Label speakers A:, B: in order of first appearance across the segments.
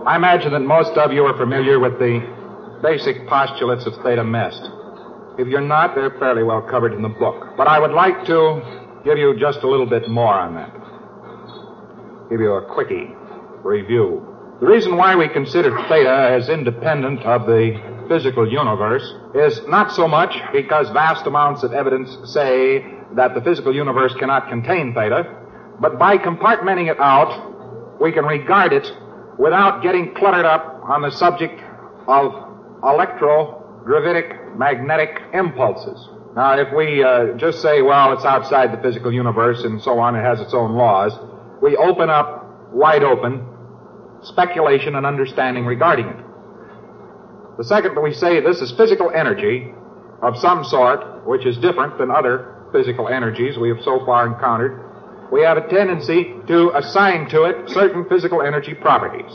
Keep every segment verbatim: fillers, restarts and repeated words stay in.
A: I imagine that most of you are familiar with the basic postulates of Theta Mest. If you're not, they're fairly well covered in the book. But I would like to give you just a little bit more on that. Give you a quickie review. The reason why we consider Theta as independent of the physical universe is not so much because vast amounts of evidence say that the physical universe cannot contain Theta, but by compartmenting it out, we can regard it without getting cluttered up on the subject of electrogravitic magnetic impulses. Now, if we uh, just say, well, it's outside the physical universe and so on, it has its own laws, we open up, wide open, speculation and understanding regarding it. The second that we say this is physical energy of some sort, which is different than other physical energies we have so far encountered, we have a tendency to assign to it certain physical energy properties.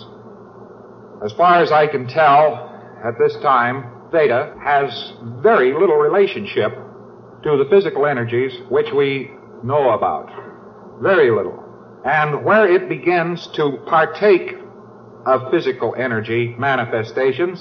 A: As far as I can tell at this time, Theta has very little relationship to the physical energies which we know about. Very little. And where it begins to partake of physical energy manifestations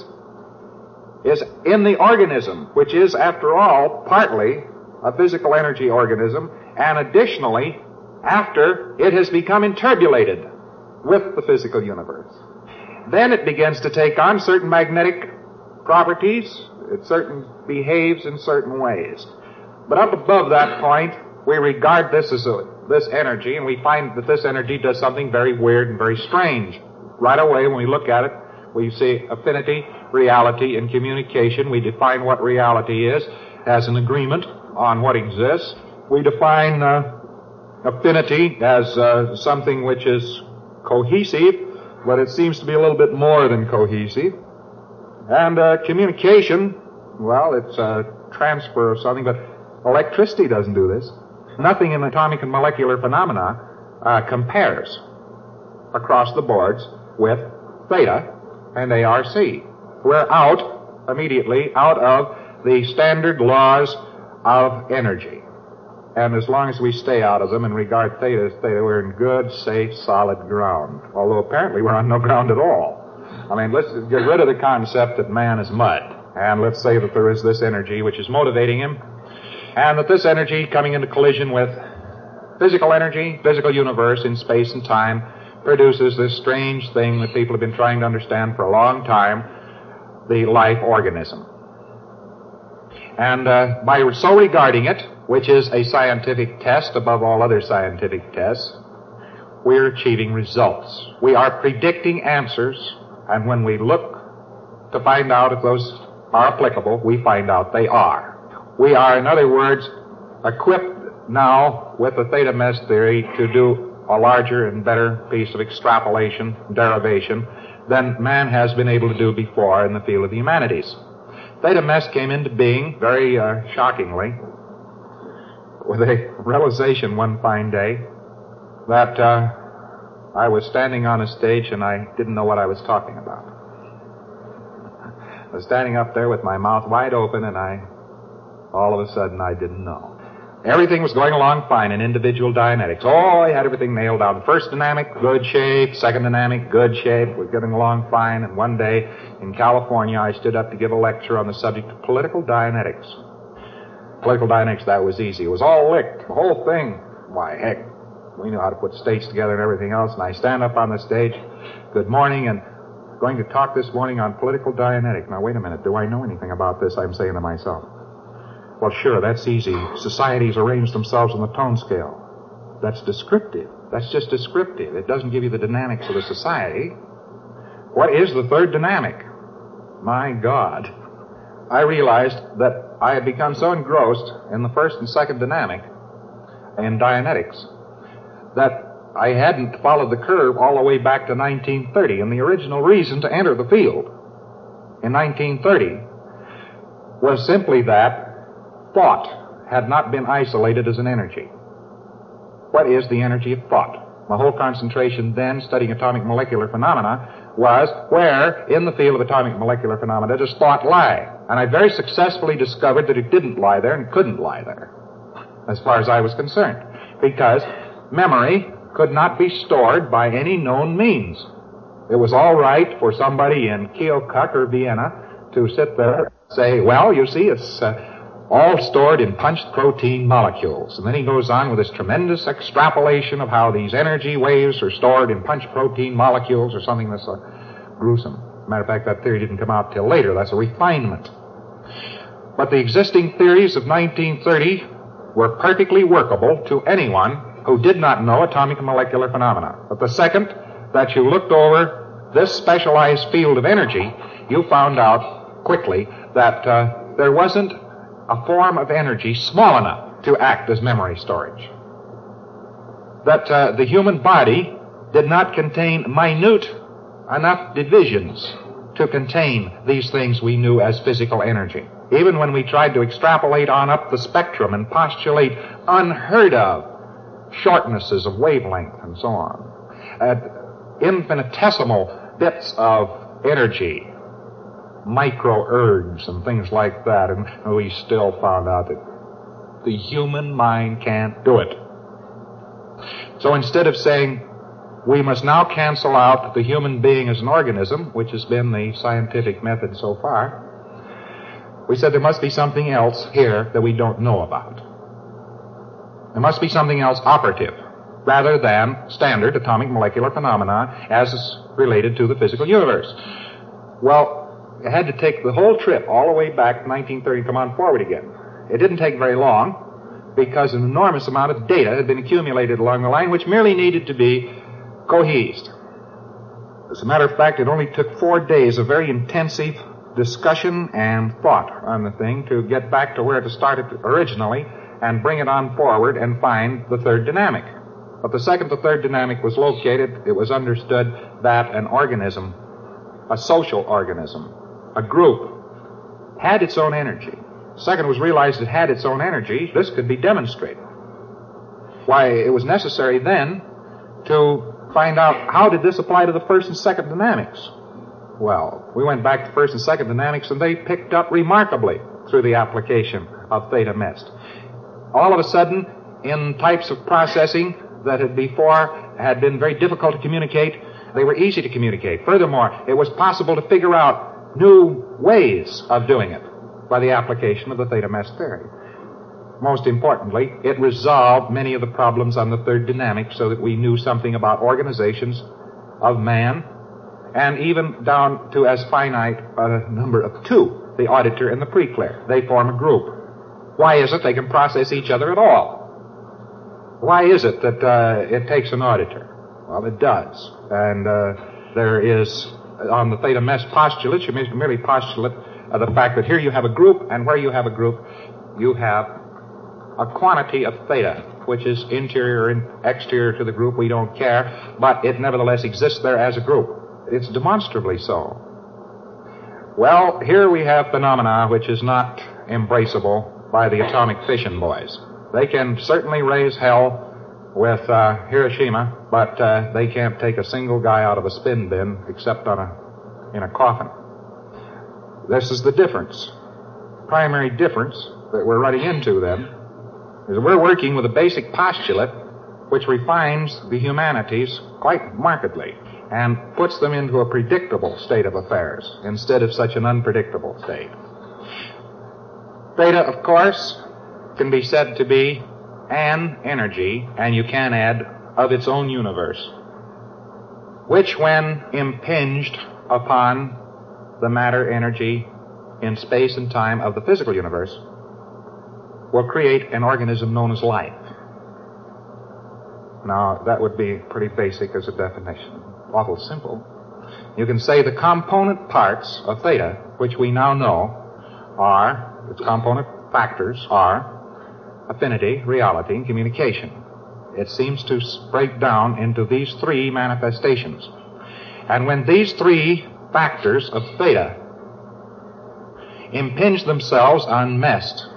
A: is in the organism, which is, after all, partly a physical energy organism, and additionally, after it has become interbulated with the physical universe. Then it begins to take on certain magnetic properties, it certain behaves in certain ways. But up above that point, we regard this as a, this energy, and we find that this energy does something very weird and very strange. Right away, when we look at it, we see affinity, reality, and communication. We define what reality is as an agreement on what exists. We define uh, affinity as uh, something which is cohesive, but it seems to be a little bit more than cohesive. And uh, communication, well, it's a transfer of something, but electricity doesn't do this. Nothing in atomic and molecular phenomena uh, compares across the boards with Theta and A R C. We're out immediately out of the standard laws of energy. And as long as we stay out of them and regard Theta as Theta, we're in good, safe, solid ground. Although apparently we're on no ground at all. I mean, let's get rid of the concept that man is mud. And let's say that there is this energy which is motivating him. And that this energy coming into collision with physical energy, physical universe in space and time, produces this strange thing that people have been trying to understand for a long time, the life organism. And uh, by so regarding it, which is a scientific test above all other scientific tests, we're achieving results. We are predicting answers, and when we look to find out if those are applicable, we find out they are. We are, in other words, equipped now with the Theta Mest theory to do a larger and better piece of extrapolation, derivation, than man has been able to do before in the field of the humanities. Theta Mest came into being, very uh, shockingly, with a realization one fine day that uh, I was standing on a stage and I didn't know what I was talking about. I was standing up there with my mouth wide open, and I, all of a sudden, I didn't know. Everything was going along fine in individual Dianetics. Oh, I had everything nailed down. First dynamic, good shape. Second dynamic, good shape. We're getting along fine. And one day in California, I stood up to give a lecture on the subject of political Dianetics. Political Dianetics, that was easy. It was all licked. The whole thing. Why, heck, we knew how to put states together and everything else. And I stand up on the stage, good morning, and going to talk this morning on political Dianetic. Now, wait a minute. Do I know anything about this? I'm saying to myself. Well, sure, that's easy. Societies arrange themselves on the tone scale. That's descriptive. That's just descriptive. It doesn't give you the dynamics of the society. What is the third dynamic? My God. I realized that I had become so engrossed in the first and second dynamic in Dianetics that I hadn't followed the curve all the way back to nineteen thirty. And the original reason to enter the field in nineteen thirty was simply that thought had not been isolated as an energy. What is the energy of thought? My whole concentration then, studying atomic molecular phenomena, was where, in the field of atomic molecular phenomena, does thought lie? And I very successfully discovered that it didn't lie there and couldn't lie there, as far as I was concerned, because memory could not be stored by any known means. It was all right for somebody in Keokuk or Vienna to sit there and say, well, you see, it's uh, all stored in punched protein molecules. And then he goes on with this tremendous extrapolation of how these energy waves are stored in punched protein molecules or something that's uh, gruesome. Matter of fact, that theory didn't come out till later. That's a refinement. But the existing theories of nineteen thirty were perfectly workable to anyone who did not know atomic and molecular phenomena. But the second that you looked over this specialized field of energy, you found out quickly that uh, there wasn't a form of energy small enough to act as memory storage. That uh, the human body did not contain minute enough divisions to contain these things we knew as physical energy. Even when we tried to extrapolate on up the spectrum and postulate unheard of shortnesses of wavelength and so on, at infinitesimal bits of energy, micro-ergs and things like that, and we still found out that the human mind can't do it. So instead of saying we must now cancel out the human being as an organism, which has been the scientific method so far, we said there must be something else here that we don't know about. There must be something else operative, rather than standard atomic molecular phenomena as is related to the physical universe. Well, it had to take the whole trip all the way back to nineteen thirty and come on forward again. It didn't take very long because an enormous amount of data had been accumulated along the line which merely needed to be cohesed. As a matter of fact, it only took four days of very intensive discussion and thought on the thing to get back to where it started originally and bring it on forward and find the third dynamic. But the second the third dynamic was located, it was understood that an organism, a social organism, a group, had its own energy. Second, it was realized it had its own energy. This could be demonstrated. Why, it was necessary then to find out how did this apply to the first and second dynamics. Well, we went back to first and second dynamics, and they picked up remarkably through the application of theta mest. All of a sudden, in types of processing that had before had been very difficult to communicate, they were easy to communicate. Furthermore, it was possible to figure out new ways of doing it by the application of the theta mest theory. Most importantly, it resolved many of the problems on the third dynamic so that we knew something about organizations of man, and even down to as finite a number of two, the auditor and the preclear. They form a group. Why is it they can process each other at all? Why is it that uh, it takes an auditor? Well, it does. And uh, there is, on the theta mest postulate, you merely postulate uh, the fact that here you have a group, and where you have a group, you have a quantity of theta, which is interior and exterior to the group. We don't care, but it nevertheless exists there as a group. It's demonstrably so. Well, here we have phenomena which is not embraceable by the atomic fission boys. They can certainly raise hell with uh, Hiroshima, but uh, they can't take a single guy out of a spin bin except on a in a coffin. This is the difference. Primary difference that we're running into then is we're working with a basic postulate which refines the humanities quite markedly and puts them into a predictable state of affairs instead of such an unpredictable state. Theta, of course, can be said to be an energy, and you can add, of its own universe, which, when impinged upon the matter energy in space and time of the physical universe, will create an organism known as life. Now, that would be pretty basic as a definition. Awful simple. You can say the component parts of theta, which we now know are, its component factors are affinity, reality, and communication. It seems to break down into these three manifestations. And when these three factors of theta impinge themselves on mest,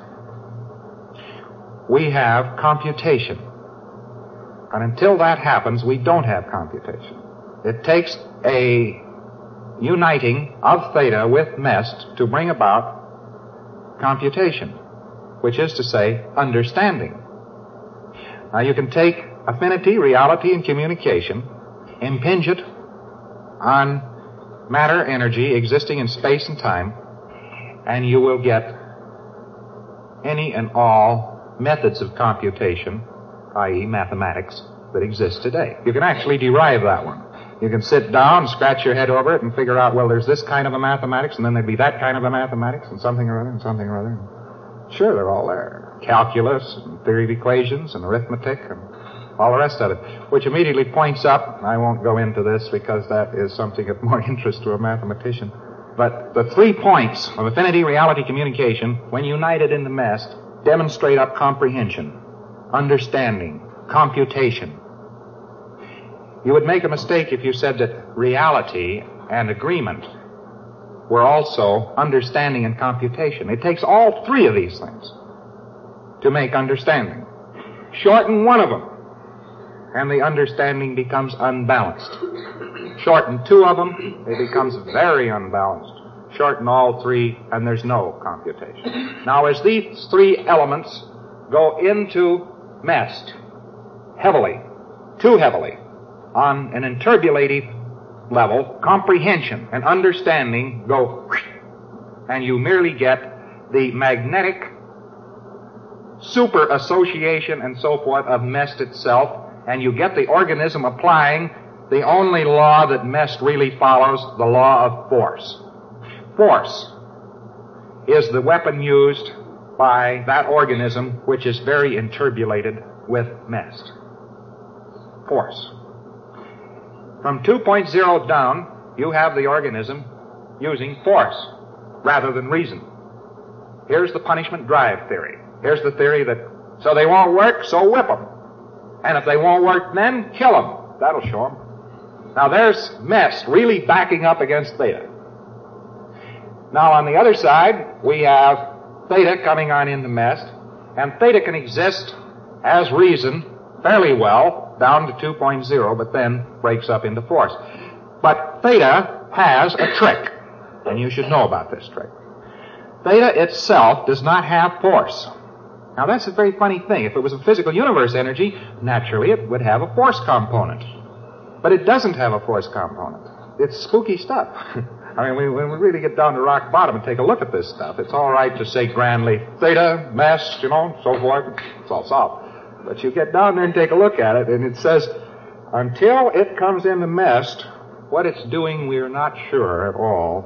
A: we have computation. And until that happens, we don't have computation. It takes a uniting of theta with mest to bring about computation, which is to say, understanding. Now, you can take affinity, reality, and communication, impinge it on matter energy existing in space and time, and you will get any and all methods of computation, that is mathematics, that exist today. You can actually derive that one. You can sit down, scratch your head over it, and figure out, well, there's this kind of a mathematics, and then there'd be that kind of a mathematics, and something or other, and something or other. Sure, they're all there. Calculus, and theory of equations, and arithmetic, and all the rest of it, which immediately points up. I won't go into this because that is something of more interest to a mathematician. But the three points of affinity, reality, communication, when united in the M E S T, demonstrate up comprehension, understanding, computation. You would make a mistake if you said that reality and agreement were also understanding and computation. It takes all three of these things to make understanding. Shorten one of them, and the understanding becomes unbalanced. Shorten two of them, it becomes very unbalanced. Shorten all three, and there's no computation. Now, as these three elements go into M E S T heavily, too heavily, on an interpolative level, comprehension and understanding go, and you merely get the magnetic super association and so forth of M E S T itself, and you get the organism applying the only law that M E S T really follows, the law of force. Force is the weapon used by that organism which is very interpolated with M E S T. Force. From two point oh down, you have the organism using force rather than reason. Here's the punishment drive theory. Here's the theory that, so they won't work, so whip them. And if they won't work then, kill them. That'll show them. Now there's M E S T really backing up against theta. Now on the other side, we have theta coming on into M E S T, and theta can exist as reason fairly well down to two point oh, but then breaks up into force. But theta has a trick, and you should know about this trick. Theta itself does not have force. Now that's a very funny thing. If it was a physical universe energy, naturally it would have a force component. But it doesn't have a force component. It's spooky stuff. I mean, when we really get down to rock bottom and take a look at this stuff, it's all right to say grandly, theta, M E S T, you know, so forth. It's all solved. But you get down there and take a look at it, and it says, until it comes into M E S T, what it's doing we're not sure at all.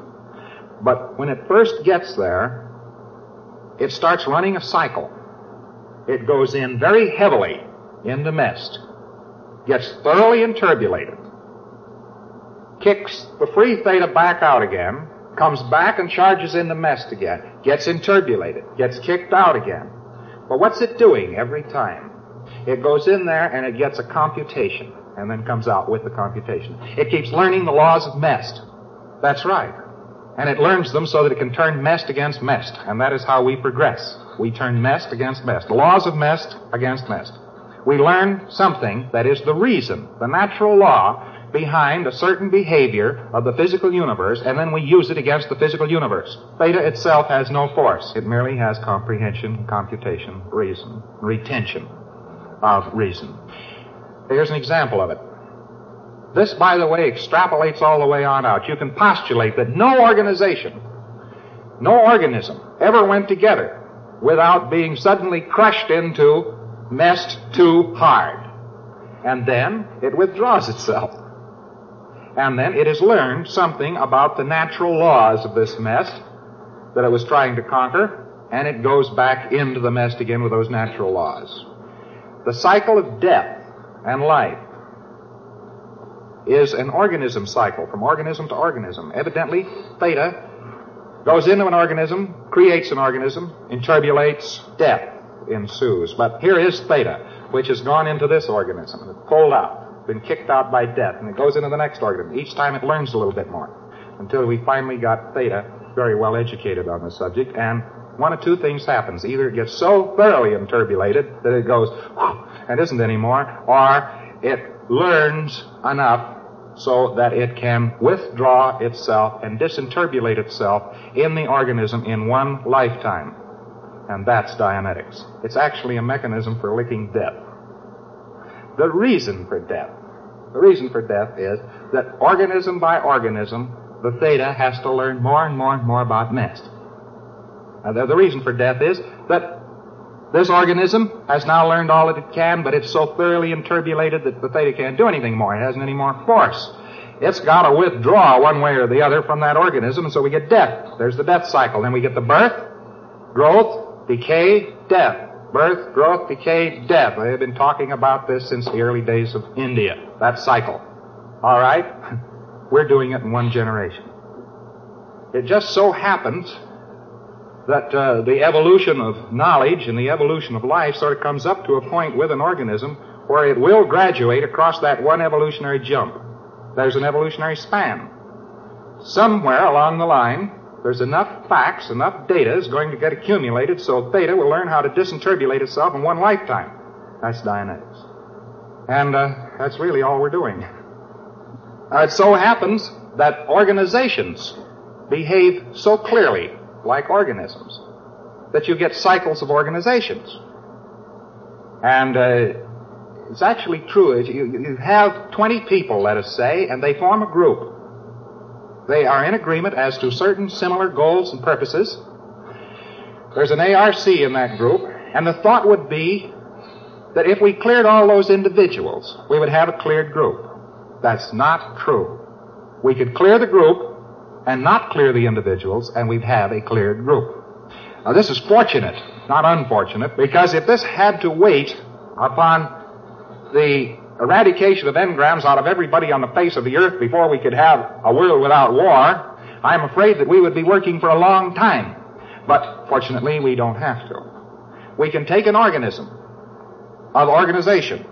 A: But when it first gets there, it starts running a cycle. It goes in very heavily into M E S T, gets thoroughly interpolated, kicks the free theta back out again, comes back and charges into M E S T again, gets interpolated, gets kicked out again. But what's it doing every time? It goes in there and it gets a computation and then comes out with the computation. It keeps learning the laws of M E S T. That's right. And it learns them so that it can turn M E S T against M E S T. And that is how we progress. We turn M E S T against M E S T. The laws of M E S T against M E S T. We learn something that is the reason, the natural law behind a certain behavior of the physical universe, and then we use it against the physical universe. Theta itself has no force. It merely has comprehension, computation, reason, retention of reason. Here's an example of it. This, by the way, extrapolates all the way on out. You can postulate that no organization, no organism ever went together without being suddenly crushed into M E S T too hard. And then it withdraws itself. And then it has learned something about the natural laws of this M E S T that it was trying to conquer, and it goes back into the M E S T again with those natural laws. The cycle of death and life is an organism cycle, from organism to organism. Evidently, theta goes into an organism, creates an organism, interpolates, death ensues. But here is theta, which has gone into this organism, and pulled out, been kicked out by death, and it goes into the next organism. Each time it learns a little bit more, until we finally got theta very well educated on the subject, and one of two things happens. Either it gets so thoroughly interpolated that it goes, and isn't anymore, or it learns enough so that it can withdraw itself and disinterpolate itself in the organism in one lifetime. And that's Dianetics. It's actually a mechanism for licking death. The reason for death The reason for death is that organism by organism, the theta has to learn more and more and more about MEST. Now, the, the reason for death is that this organism has now learned all that it can, but it's so thoroughly interbulated that the theta can't do anything more. It hasn't any more force. It's got to withdraw one way or the other from that organism, and so we get death. There's the death cycle. Then we get the birth, growth, decay, death. Birth, growth, decay, death. They've been talking about this since the early days of India, that cycle. All right? We're doing it in one generation. It just so happens that uh, the evolution of knowledge and the evolution of life sort of comes up to a point with an organism where it will graduate across that one evolutionary jump. There's an evolutionary span. Somewhere along the line, there's enough facts, enough data is going to get accumulated so theta will learn how to disinterbulate itself in one lifetime. That's Dianetics. And uh, that's really all we're doing. Uh, it so happens that organizations behave so clearly like organisms that you get cycles of organizations. And uh, it's actually true. You, you have twenty people, let us say, and they form a group. They are in agreement as to certain similar goals and purposes. There's an A R C in that group, and the thought would be that if we cleared all those individuals, we would have a cleared group. That's not true. We could clear the group and not clear the individuals, and we'd have a cleared group. Now, this is fortunate, not unfortunate, because if this had to wait upon the eradication of engrams out of everybody on the face of the earth before we could have a world without war, I'm afraid that we would be working for a long time. But fortunately, we don't have to. We can take an organism of organization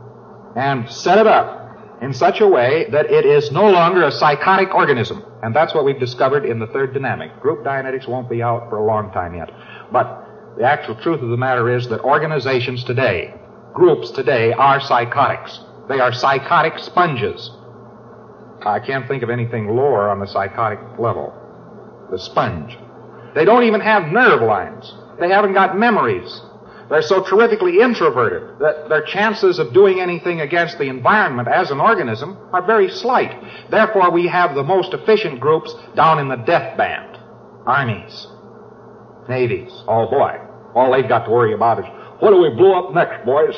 A: and set it up in such a way that it is no longer a psychotic organism. And that's what we've discovered in the third dynamic. Group Dianetics won't be out for a long time yet. But the actual truth of the matter is that organizations today, groups today, are psychotics. They are psychotic sponges. I can't think of anything lower on the psychotic level. The sponge. They don't even have nerve lines. They haven't got memories. They're so terrifically introverted that their chances of doing anything against the environment as an organism are very slight. Therefore, we have the most efficient groups down in the death band. Armies. Navies. Oh, boy. All they've got to worry about is, what do we blow up next, boys?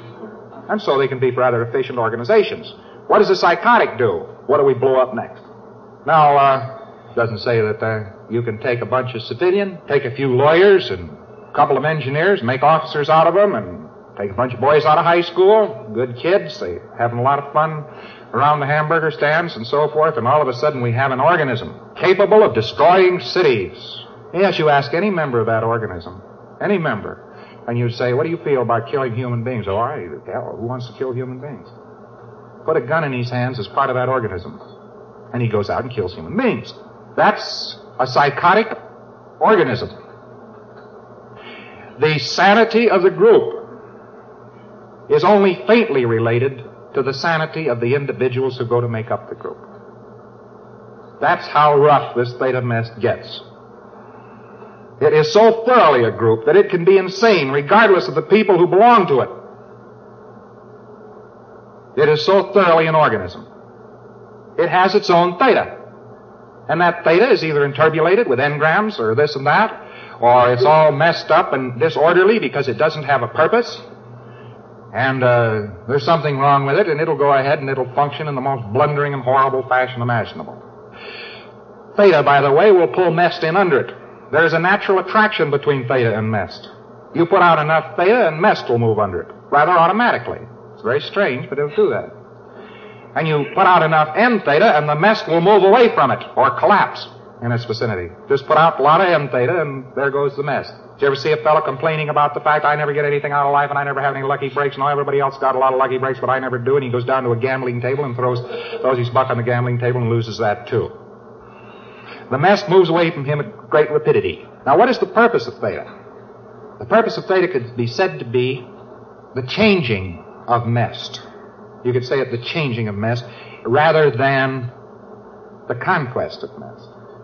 A: And so they can be rather efficient organizations. What does a psychotic do? What do we blow up next? Now, uh, doesn't say that uh, you can take a bunch of civilian, take a few lawyers and a couple of engineers, make officers out of them, and take a bunch of boys out of high school, good kids, they having a lot of fun around the hamburger stands and so forth, and all of a sudden we have an organism capable of destroying cities. Yes, you ask any member of that organism, any member, and you say, what do you feel about killing human beings? Oh, I, hell, who wants to kill human beings? Put a gun in his hands as part of that organism, and he goes out and kills human beings. That's a psychotic organism. The sanity of the group is only faintly related to the sanity of the individuals who go to make up the group. That's how rough this theta MEST gets. It is so thoroughly a group that it can be insane regardless of the people who belong to it. It is so thoroughly an organism. It has its own theta. And that theta is either interbulated with engrams or this and that, or it's all messed up and disorderly because it doesn't have a purpose. And uh, there's something wrong with it, and it'll go ahead and it'll function in the most blundering and horrible fashion imaginable. Theta, by the way, will pull MEST in under it. There's a natural attraction between theta and MEST. You put out enough theta and MEST will move under it, rather automatically. It's very strange, but it'll do that. And you put out enough N theta and the MEST will move away from it or collapse in its vicinity. Just put out a lot of N theta and there goes the MEST. Did you ever see a fellow complaining about the fact I never get anything out of life and I never have any lucky breaks and all everybody else got a lot of lucky breaks but I never do, and he goes down to a gambling table and throws, throws his buck on the gambling table and loses that too. The MEST moves away from him at great rapidity. Now what is the purpose of theta? The purpose of theta could be said to be the changing of MEST. You could say it the changing of MEST rather than the conquest of MEST.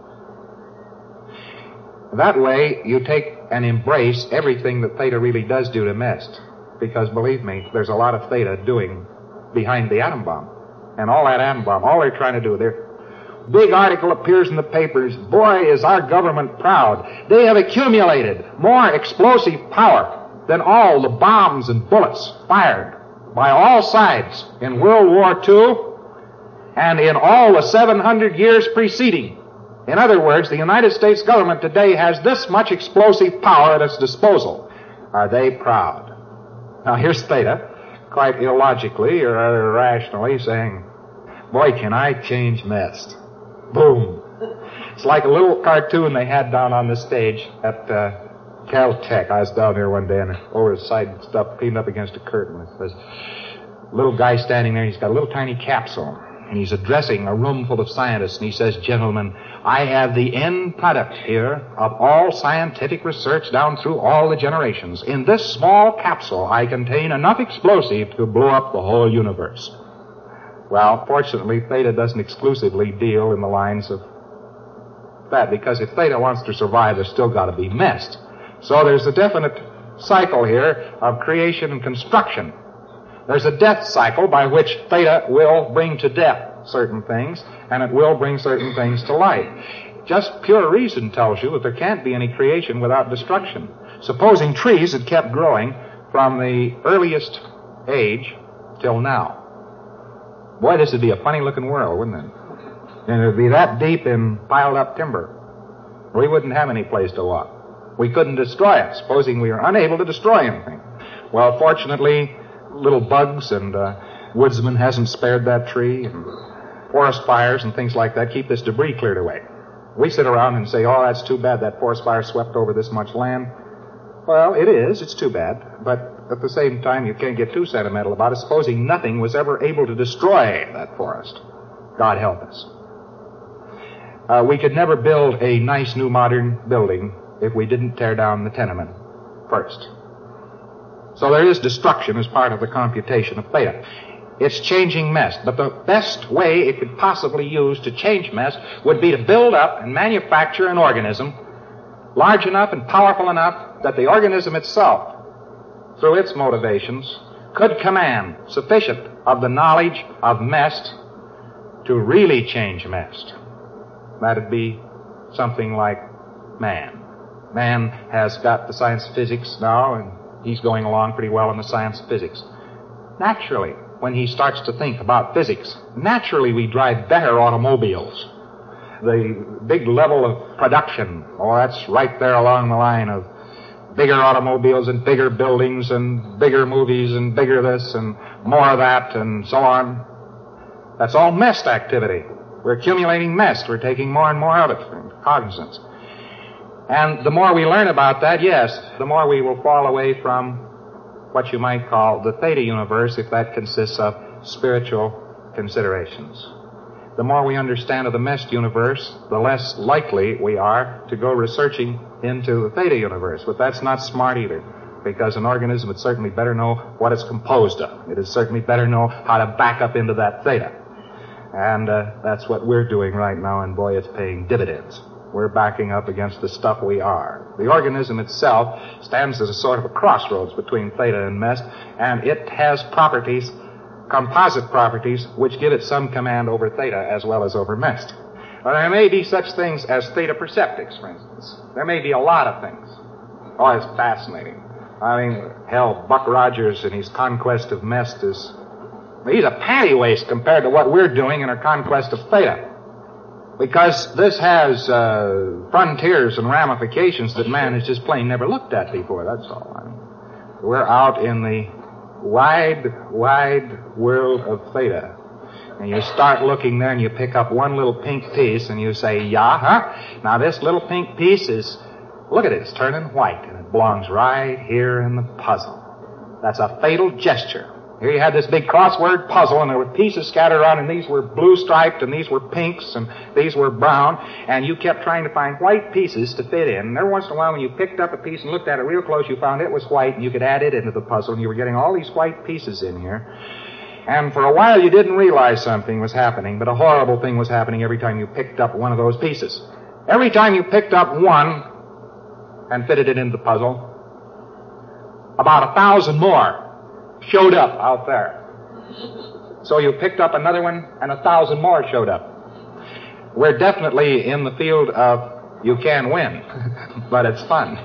A: That way, you take and embrace everything that theta really does do to MEST. Because, believe me, there's a lot of theta doing behind the atom bomb. and all that atom bomb. All they're trying to do, their big article appears in the papers. Boy, is our government proud. They have accumulated more explosive power than all the bombs and bullets fired by all sides in World War Two and in all the seven hundred years preceding. In other words, the United States government today has this much explosive power at its disposal. Are they proud? Now, here's Theta, quite illogically or rather irrationally, saying, boy, can I change mest. Boom. It's like a little cartoon they had down on the stage at uh, Caltech. I was down there one day, and over the side stuff pinned up against a curtain. There's a little guy standing there. He's got a little tiny capsule, and he's addressing a room full of scientists, and he says, gentlemen, I have the end product here of all scientific research down through all the generations. In this small capsule, I contain enough explosive to blow up the whole universe. Well, fortunately, Theta doesn't exclusively deal in the lines of that, because if Theta wants to survive, there's still got to be mest. So there's a definite cycle here of creation and construction. There's a death cycle by which Theta will bring to death certain things, and it will bring certain things to life. Just pure reason tells you that there can't be any creation without destruction. Supposing trees had kept growing from the earliest age till now. Boy, this would be a funny-looking world, wouldn't it? And it would be that deep in piled-up timber. We wouldn't have any place to walk. We couldn't destroy it, supposing we were unable to destroy anything. Well, fortunately, little bugs and uh, woodsman hasn't spared that tree, and forest fires and things like that keep this debris cleared away. We sit around and say, oh, that's too bad that forest fire swept over this much land. Well, it is. It's too bad. But at the same time, you can't get too sentimental about it, supposing nothing was ever able to destroy that forest. God help us. Uh, we could never build a nice new modern building if we didn't tear down the tenement first. So there is destruction as part of the computation of Theta. It's changing mest, but the best way it could possibly use to change mest would be to build up and manufacture an organism large enough and powerful enough that the organism itself, through its motivations, could command sufficient of the knowledge of mest to really change mest. That'd be something like man. Man has got the science of physics now, and he's going along pretty well in the science of physics. Naturally, when he starts to think about physics, naturally we drive better automobiles. The big level of production, oh, that's right there along the line of bigger automobiles and bigger buildings and bigger movies and bigger this and more of that and so on. That's all mest activity. We're accumulating mest. We're taking more and more of it for cognizance. And the more we learn about that, yes, the more we will fall away from what you might call the Theta universe, if that consists of spiritual considerations. The more we understand of the mest universe, the less likely we are to go researching into the Theta universe. But that's not smart either, because an organism would certainly better know what it's composed of. It would certainly better know how to back up into that Theta. And uh, that's what we're doing right now, and boy, it's paying dividends. We're backing up against the stuff we are. The organism itself stands as a sort of a crossroads between Theta and mest, and it has properties, composite properties, which give it some command over Theta as well as over mest. Well, there may be such things as Theta perceptics, for instance. There may be a lot of things. Oh, it's fascinating. I mean, hell, Buck Rogers and his conquest of mest is... he's a panty waist compared to what we're doing in our conquest of Theta. Because this has uh, frontiers and ramifications that man has just plain never looked at before, that's all. I mean, we're out in the wide, wide world of Theta. And you start looking there and you pick up one little pink piece and you say, yeah, huh? Now this little pink piece is, look at it, it's turning white and it belongs right here in the puzzle. That's a fatal gesture. Here you had this big crossword puzzle, and there were pieces scattered around, and these were blue-striped, and these were pinks, and these were brown, and you kept trying to find white pieces to fit in. And every once in a while, when you picked up a piece and looked at it real close, you found it was white, and you could add it into the puzzle, and you were getting all these white pieces in here. And for a while, you didn't realize something was happening, but a horrible thing was happening every time you picked up one of those pieces. Every time you picked up one and fitted it into the puzzle, about a thousand more showed up out there. So you picked up another one, and a thousand more showed up. We're definitely in the field of you can win, but it's fun.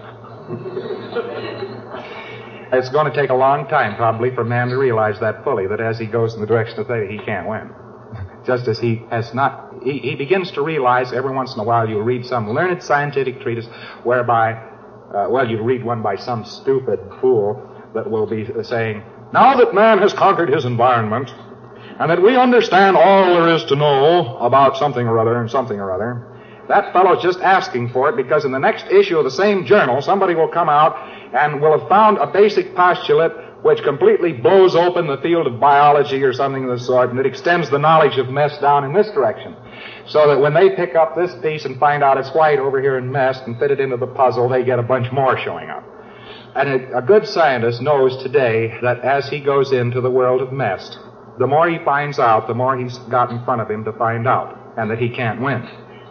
A: It's going to take a long time, probably, for man to realize that fully, that as he goes in the direction of theta, he can't win. Just as he has not, he, he begins to realize every once in a while you read some learned scientific treatise whereby, uh, well, you read one by some stupid fool that will be saying, now that man has conquered his environment, and that we understand all there is to know about something or other and something or other, that fellow's just asking for it because in the next issue of the same journal, somebody will come out and will have found a basic postulate which completely blows open the field of biology or something of the sort, and it extends the knowledge of mess down in this direction. So that when they pick up this piece and find out it's white over here in mess and fit it into the puzzle, they get a bunch more showing up. And a, a good scientist knows today that as he goes into the world of mess, the more he finds out, the more he's got in front of him to find out, and that he can't win.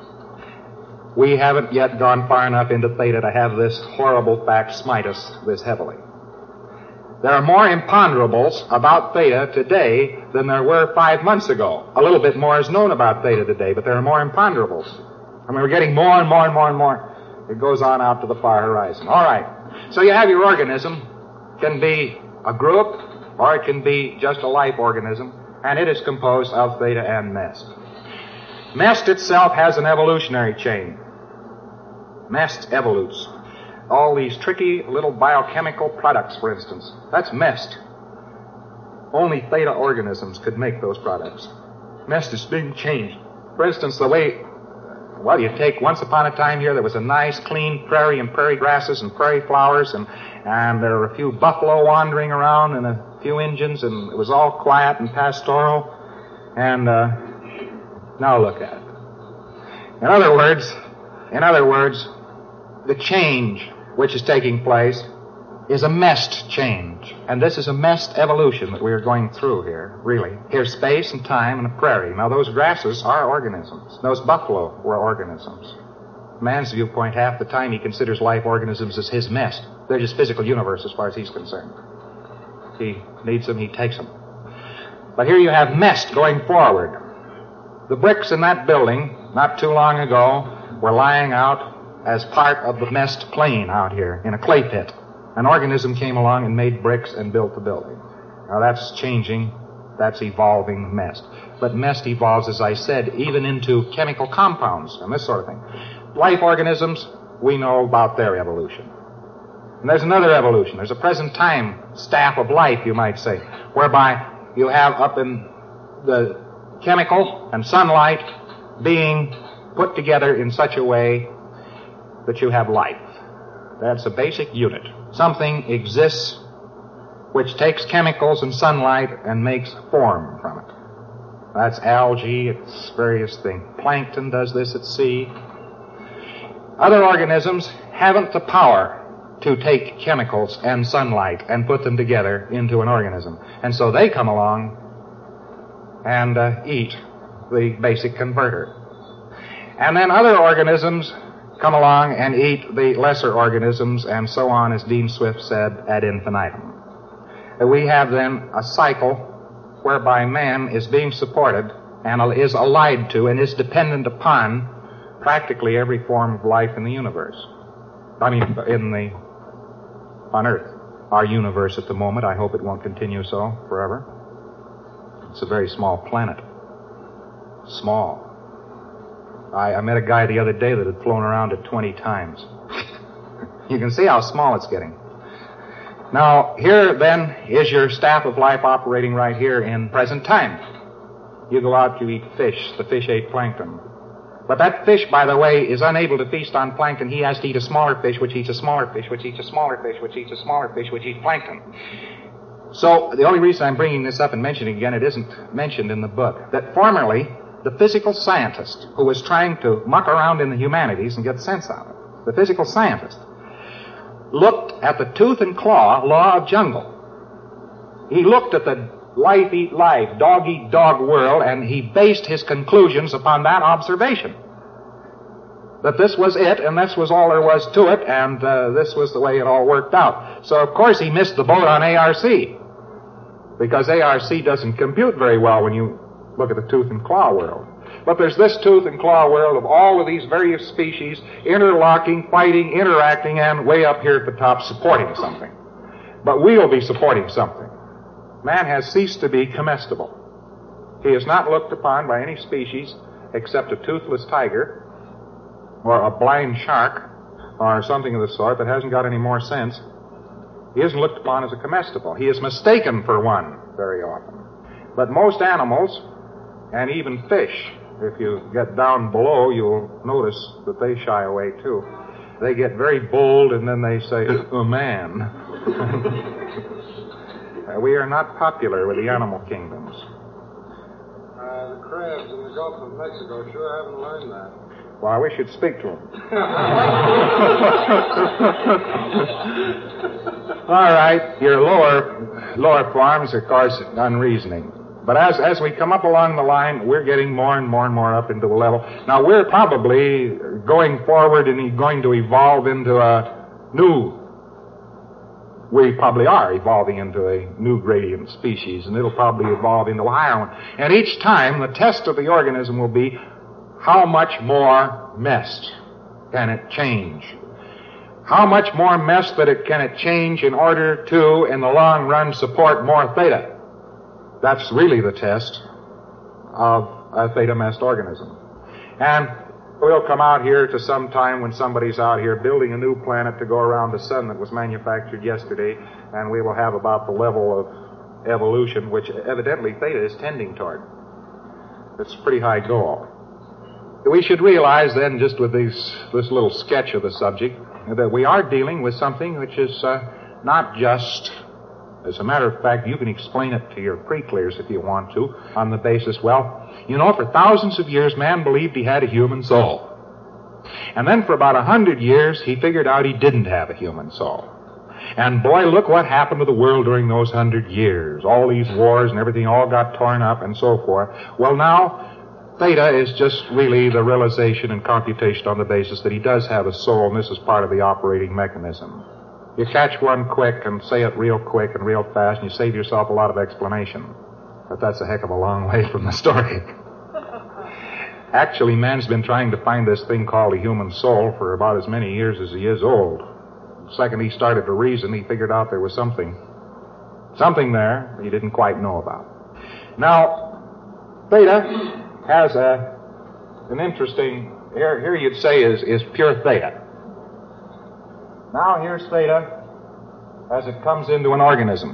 A: We haven't yet gone far enough into theta to have this horrible fact smite us this heavily. There are more imponderables about theta today than there were five months ago. A little bit more is known about theta today, but there are more imponderables. I mean, we're getting more and more and more and more. It goes on out to the far horizon. All right. So you have your organism. It can be a group, or it can be just a life organism, and it is composed of theta and mest. Mest itself has an evolutionary chain. Mest evolutes. All these tricky little biochemical products, for instance. That's mest. Only theta organisms could make those products. Mest is being changed. For instance, the way, well, you take once upon a time here, there was a nice, clean prairie and prairie grasses and prairie flowers, and, and there were a few buffalo wandering around and a few Indians, and it was all quiet and pastoral. And uh, now look at it. In other words, in other words, the change which is taking place is a mest change. And this is a mest evolution that we are going through here, really. Here's space and time and a prairie. Now, those grasses are organisms. Those buffalo were organisms. Man's viewpoint, half the time he considers life organisms as his mest. They're just physical universe as far as he's concerned. He needs them, he takes them. But here you have mest going forward. The bricks in that building, not too long ago, were lying out as part of the mest plain out here in a clay pit. An organism came along and made bricks and built the building. Now that's changing, that's evolving mest. But mest evolves, as I said, even into chemical compounds and this sort of thing. Life organisms, we know about their evolution. And there's another evolution. There's a present time staff of life, you might say, whereby you have up in the chemical and sunlight being put together in such a way that you have life. That's a basic unit. Something exists which takes chemicals and sunlight and makes form from it. That's algae, it's various things. Plankton does this at sea. Other organisms haven't the power to take chemicals and sunlight and put them together into an organism. And so they come along and uh, eat the basic converter. And then other organisms come along and eat the lesser organisms, and so on, as Dean Swift said, ad infinitum. We have then a cycle whereby man is being supported and is allied to and is dependent upon practically every form of life in the universe. I mean, in the, on Earth. Our universe at the moment, I hope it won't continue so forever. It's a very small planet. Small. I, I met a guy the other day that had flown around it twenty times. You can see how small it's getting. Now, here then is your staff of life operating right here in present time. You go out, you eat fish. The fish ate plankton. But that fish, by the way, is unable to feast on plankton. He has to eat a smaller fish, which eats a smaller fish, which eats a smaller fish, which eats a smaller fish, which eats plankton. So, the only reason I'm bringing this up and mentioning it again, it isn't mentioned in the book, that formerly, the physical scientist who was trying to muck around in the humanities and get sense out of it, the physical scientist, looked at the tooth and claw law of jungle. He looked at the life eat life, dog eat dog world, and he based his conclusions upon that observation. That this was it, and this was all there was to it, and uh, this was the way it all worked out. So, of course, he missed the boat on A R C. because A R C doesn't compute very well when you look at the tooth and claw world. But there's this tooth and claw world of all of these various species interlocking, fighting, interacting, and way up here at the top supporting something. But we'll be supporting something. Man has ceased to be comestible. He is not looked upon by any species except a toothless tiger or a blind shark or something of the sort that hasn't got any more sense. He isn't looked upon as a comestible. He is mistaken for one very often. But most animals, and even fish, if you get down below, you'll notice that they shy away too. They get very bold and then they say, "Oh, man." uh, we are not popular with the animal kingdoms.
B: Uh, the crabs in the Gulf of Mexico sure haven't learned that.
A: Well, I wish you'd speak to them. All right, your lower lower forms, of course, unreasoning. But as as we come up along the line, we're getting more and more and more up into the level. Now, we're probably going forward and going to evolve into a new, we probably are evolving into a new gradient species, and it'll probably evolve into a higher one. And each time, the test of the organism will be how much more mess can it change? How much more mess that it can it change in order to, in the long run, support more theta? That's really the test of a theta-messed organism. And we'll come out here to some time when somebody's out here building a new planet to go around the sun that was manufactured yesterday, and we will have about the level of evolution which evidently theta is tending toward. It's a pretty high goal. We should realize then, just with these, this little sketch of the subject, that we are dealing with something which is uh, not just... As a matter of fact, you can explain it to your pre-clears if you want to, on the basis, well, you know, for thousands of years, man believed he had a human soul. And then for about a hundred years, he figured out he didn't have a human soul. And boy, look what happened to the world during those hundred years. All these wars and everything all got torn up and so forth. Well, now, theta is just really the realization and computation on the basis that he does have a soul, and this is part of the operating mechanism. You catch one quick and say it real quick and real fast, and you save yourself a lot of explanation. But that's a heck of a long way from the story. Actually, man's been trying to find this thing called a human soul for about as many years as he is old. The second he started to reason, he figured out there was something, something there he didn't quite know about. Now, theta has a, an interesting, here, here you'd say is, is pure theta. Now, here's theta as it comes into an organism.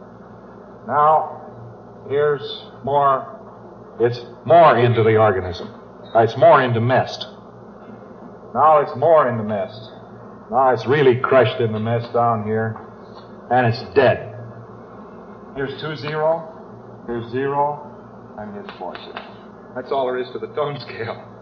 A: Now, here's more, it's more into the organism. It's more into mest. Now it's more into mest. Now it's really crushed in the mest down here, and it's dead. Here's two zero, here's zero, and here's four zero. That's all there is to the tone scale.